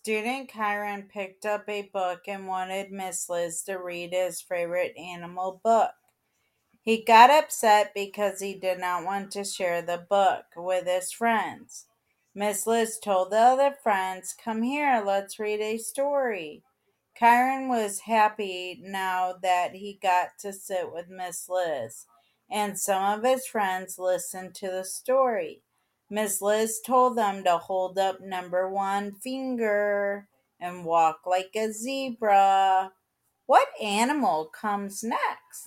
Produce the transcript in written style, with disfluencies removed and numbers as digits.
Student Kyron picked up a book and wanted Miss Liz to read his favorite animal book. He got upset because he did not want to share the book with his friends. Miss Liz told the other friends, "Come here, let's read a story." Kyron was happy now that he got to sit with Miss Liz, and some of his friends listened to the story. Miss Liz told them to hold up number one finger and walk like a zebra. What animal comes next?